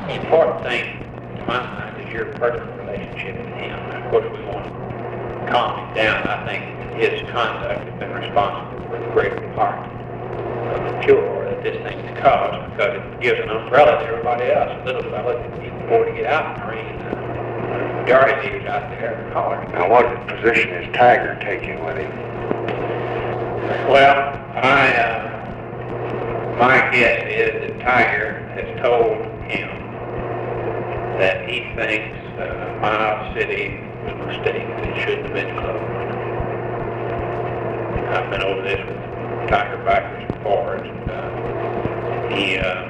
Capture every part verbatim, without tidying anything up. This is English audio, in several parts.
the important thing to my mind is your personal relationship with him. Of course, we want to calm him down. I think his conduct has been responsible for the greater part of the furor that this thing has caused, because it gives an umbrella to everybody else. A little fella can afford to get out in the rain. Uh, the majority of these out there are hollering. Now, what position is Tiger taking with him? Well, I, uh, my guess is that Tiger has told him that he thinks uh, Miles City was a mistake, that it shouldn't have been closed. I've been over this with Tiger backwards and forwards. And, uh, he, uh,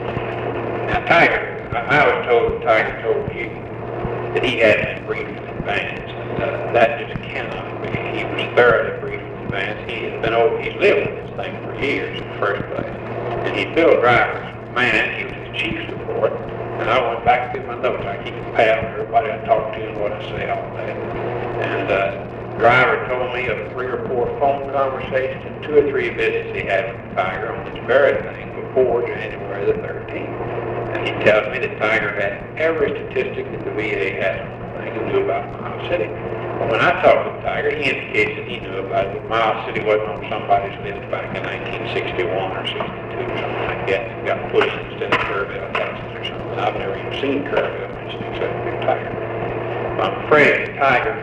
now Tiger, I, I was told, Tiger told you that he hadn't been briefed in advance. And, uh, that just cannot be. He was thoroughly briefed in advance. He has been over, he's lived with this thing for years in the first place. And he's Bill Driver's man. He was his chief support. And I went back through my notes. I keep a pad on everybody I talk to and what I say all day. And uh, Driver told me of three or four phone conversations and two or three visits he had with Tiger on this very thing before January the thirteenth. And he tells me that Tiger had every statistic that the V A has on the thing and knew about Miles City. But when I talked with Tiger, he indicates that he knew about it, that Miles City wasn't on somebody's list back in nineteen sixty-one or sixty-two or something like that. It got pushed instead of Kerrville, Texas or something. I've never even seen Kerrville mentioned except for Tiger. I'm afraid that Tiger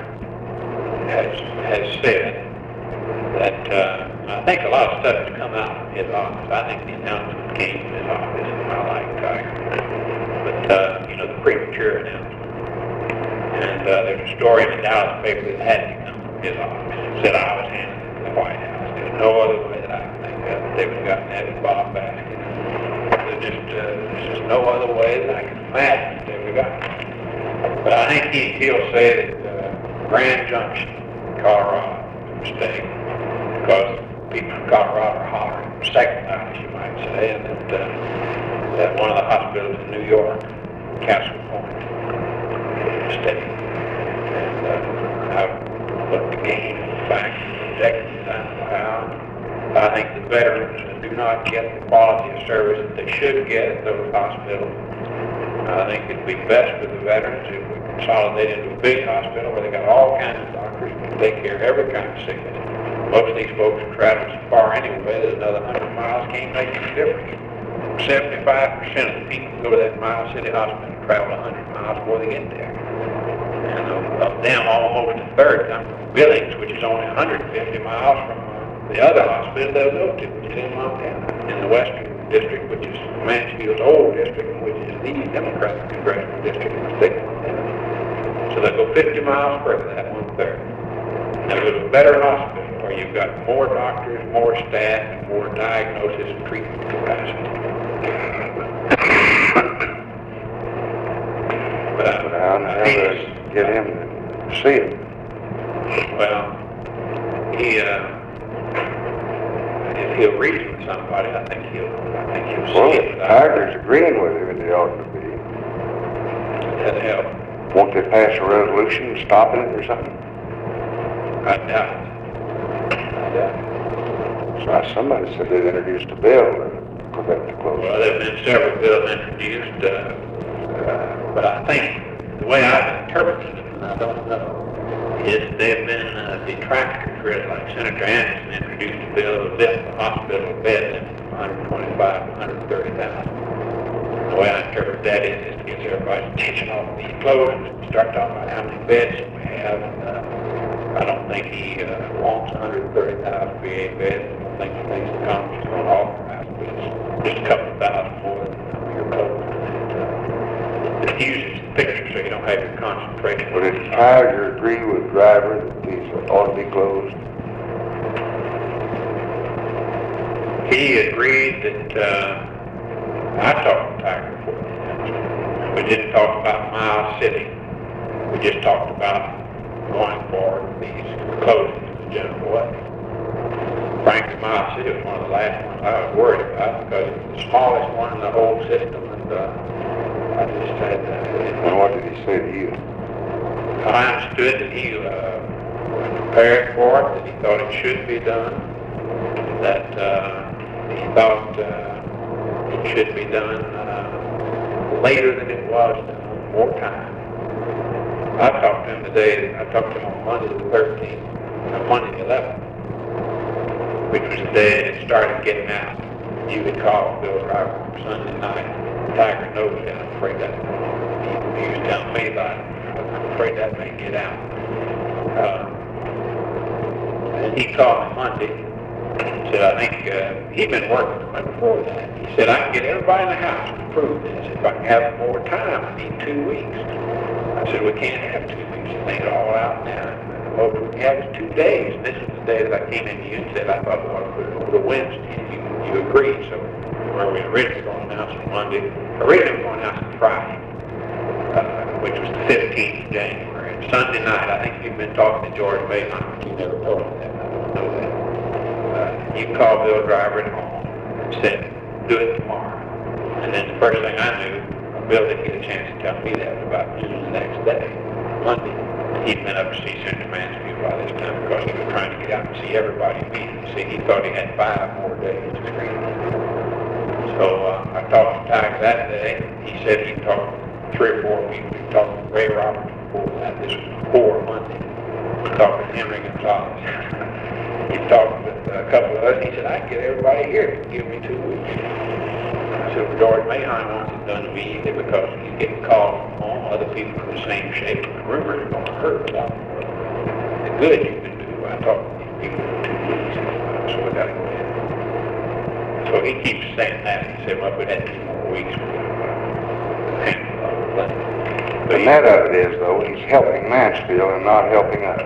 has, has said that uh, I think a lot of stuff has come out of his office. I think the announcement came from his office, and I like Tiger. But, uh, you know, the premature announcement. And uh, there's a story in the Dallas paper that had to come from his office. It said I was handed to the White House. There's no other way that I can think of that they would have gotten that at Bob Baskin. There's just, uh, there's just no other way that I can imagine that they would have gotten it. But I think he, he'll say that uh, Grand Junction, Colorado, was a mistake because people in Colorado are hollering second night, as you might say, and that, uh, that one of the hospitals in New York, Castle Point, mistake. And uh, I've looked again at the facts and projections I know how. I think the veterans do not get the quality of service that they should get at those hospitals. I think it'd be best for the veterans if we consolidate into a big hospital where they got all kinds of doctors who can take care of every kind of sickness. Most of these folks travel so far anyway that another hundred miles can't make any difference. seventy-five percent of the people who go to that Miles City hospital travel one hundred miles before they get there. And of them, almost a third come from Billings, which is only one hundred fifty miles from uh, the other hospital they'll go to, which is in Montana, in the Western District, which is Mansfield's old district, which is the Democratic Congressional District in the state of Montana. So they'll go fifty miles further, that one third. Now go to a better hospital where you've got more doctors, more staff, and more diagnosis and treatment capacity. But I, Well, I how think to it's- get him to see it? Well, he, uh, if he'll reason with somebody, I think he'll, I think he'll Well, see if it without Tiger's agreeing with him, and they ought to be. that help. Won't they pass a resolution stopping it or something? I doubt it. I doubt it. So somebody said they'd introduced a bill to prevent the Well, closure. there have been several bills introduced, uh, uh, but I think the way I've interpreted it, and I don't know, is they've been uh, detractors, really, like Senator Anderson introduced a bill to lift the hospital bed limit from one hundred twenty-five to one hundred thirty thousand. The way I interpret that is, is to get everybody's attention off these closings and start talking about how many beds we have. And, uh, I don't think he uh, wants one hundred thirty thousand V A beds. I don't think he thinks the Congress is going to authorize it. It's just a couple of thousand more than your closing. It diffuses the picture so you don't have your concentration. But if Tiger agree with Driver that these ought to be closed, He agreed that, uh, I talked to Tiger before the announcement. We didn't talk about Miles City. We just talked about going forward with these closings in a general way. Frankly, Miles City was one of the last ones I was worried about because it was the smallest one in the whole system, and uh, I just had uh, and what did he say to you? I understood that he uh, was prepared for it, that he thought it should be done, that uh, he thought uh, it should be done uh, later than it was, more time. I talked to him today, I talked to him on Monday the thirteenth, on Monday the eleventh, which was the day that it started getting out. You could call Bill Driver on Sunday night. Tiger knows that. I'm afraid that he, he was telling me about it. I'm afraid that may get out. Uh, and he called me Monday. Said, I think uh, he'd been working on it before that. He said, I can get everybody in the house to prove this. If I can have more time, I need two weeks. I said, we can't have two weeks. It ain't all out now. Well, we can have is two days. And this is the day that I came into you and said, I thought we ought to put it over to Wednesday. And you, you agreed. So where we originally going to announce it Monday, originally we were going to announce it Friday, uh, which was the fifteenth of January. And Sunday night, I think you've been talking to George Mayheim, but you never told him that. I don't know that. Uh, you called Bill Driver at home and said, do it tomorrow. And then the first thing I knew, Bill didn't get a chance to tell me that about noon the next day, Monday. He'd been up to see Senator Mansfield by this time because he was trying to get out and see everybody meeting. See, he thought he had five more days to screen. So uh, I talked to Tiger that day. He said he talked to three or four people. He talked to Ray Roberts before that. This was before Monday. He talked to Henry Gonzalez. He talked with a couple of us. He said, I can get everybody here to give me two weeks. I said, well, George Mayheim wants it done immediately because he's getting calls from home, other people in the same shape, and the rumors are going to hurt a lot more. The good you can do, I talked to these people for two weeks, so we got to go ahead. So he keeps saying that. He said, well, if we had two more weeks, we could uh, handle all the things. The net of it is, though, he's helping Mansfield and not helping us.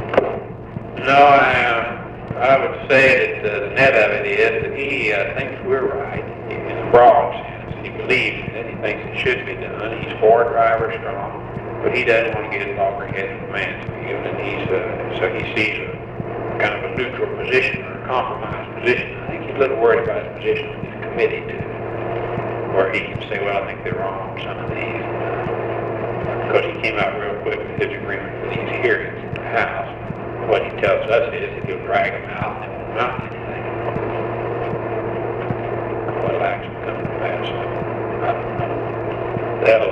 No, I, uh, I would say that uh, the net of it is that he uh, thinks we're right in a broad sense. He believes that he thinks it should be done. He's for driver strong, but he doesn't want to get his loggerhead from Mansfield, and he's uh, so he sees a kind of a neutral position or a compromised position. I think he's a little worried about his position with his committee too, where he can say, well, I think they're wrong on some of these, because he came out real quick with his agreement for these hearings in the House. What he tells us is that he'll drag them out and they won't mount anything. What'll actually come to pass, I don't know. They'll,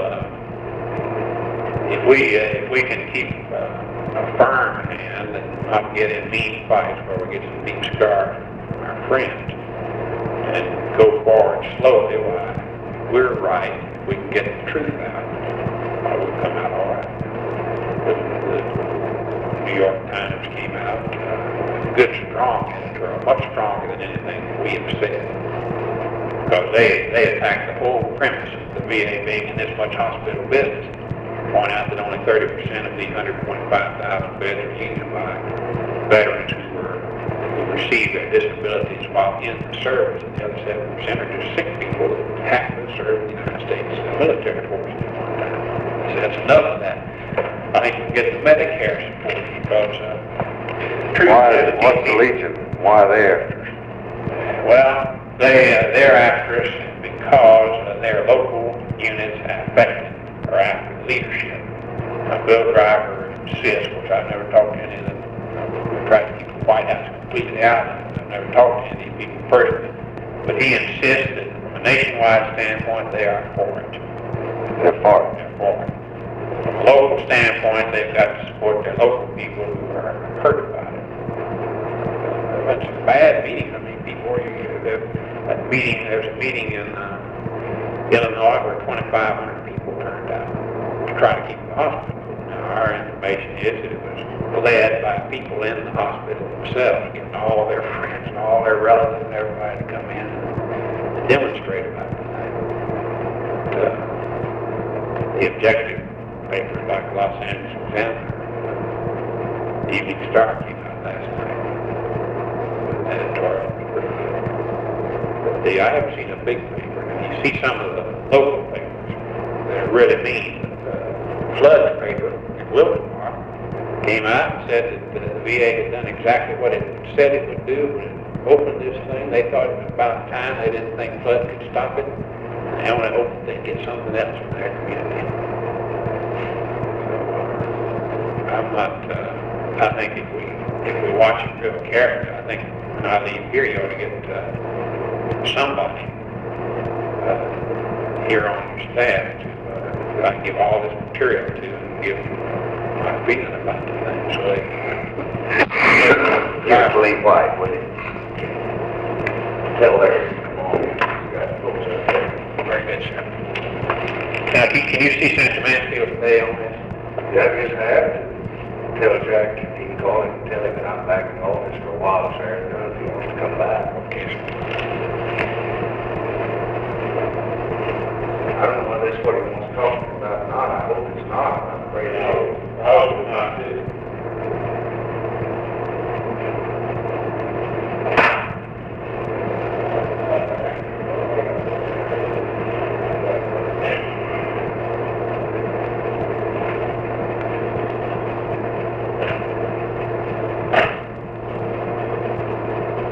uh, if we, uh, if we can keep uh, a firm hand and not get in mean fights where we get some deep scars from our friends and go forward slowly while we're right, we can get the truth out, uh, we'll come out all right. The, the New York Times came out uh, good, strong editorial, much stronger than anything that we have said, because they they attacked the whole premise of the V A being in this much hospital business. Point out that only thirty percent of these one hundred twenty-five thousand beds are used by veterans who were who received their disabilities while in the service, and the other seven percent are just sick people that happened to serve in the United States military forces at one time. So that's enough of that. I think we can get the Medicare support because uh, the truth Why, is, what's the Legion? Why are they after us? well, they uh, they're after us because uh, their local units affected are after leadership. Uh, Bill Driver insists, which I've never talked to any of them. We tried to keep the White House completely out of it. I've never talked to any people personally, but he insists that from a nationwide standpoint, they are for it. They're for it. They're for it. From a local standpoint, they've got to support their local people who are hurt about it. Uh, it's a bad meeting. I mean, before you get that meeting, there's a meeting in uh, Illinois where twenty-five hundred people turned out to try to keep the hospital. Now, our information is that it was led by people in the hospital themselves, getting all their friends and all their relatives and everybody to come in and demonstrate about it tonight. Uh, the objective papers like Los Angeles Examiner, uh, Evening Star came out last night with an editorial. Pretty good. But the, I haven't seen a big paper. Now, you see some of the local papers that are really mean. The Flood paper in Wilkes-Barre came out and said that the V A had done exactly what it said it would do when it opened this thing. They thought it was about time. They didn't think Flood could stop it. And they only hoped they'd get something else from their community. I'm not, uh, I think if we, if we watch it real carefully, I think when I leave here, you ought to get uh, somebody, uh, here on your staff to, uh, I can give all this material to and give my feeling about the thing, so they. Just Lee White, would you? Tell Larry, come on, you got folks up there. Very good, sir. Now, can can you see Senator Mansfield today on this? Yeah, just have to tell Jack, he can call him and tell him that I'm back in office for a while, sir, if he wants to come back. Okay, sir.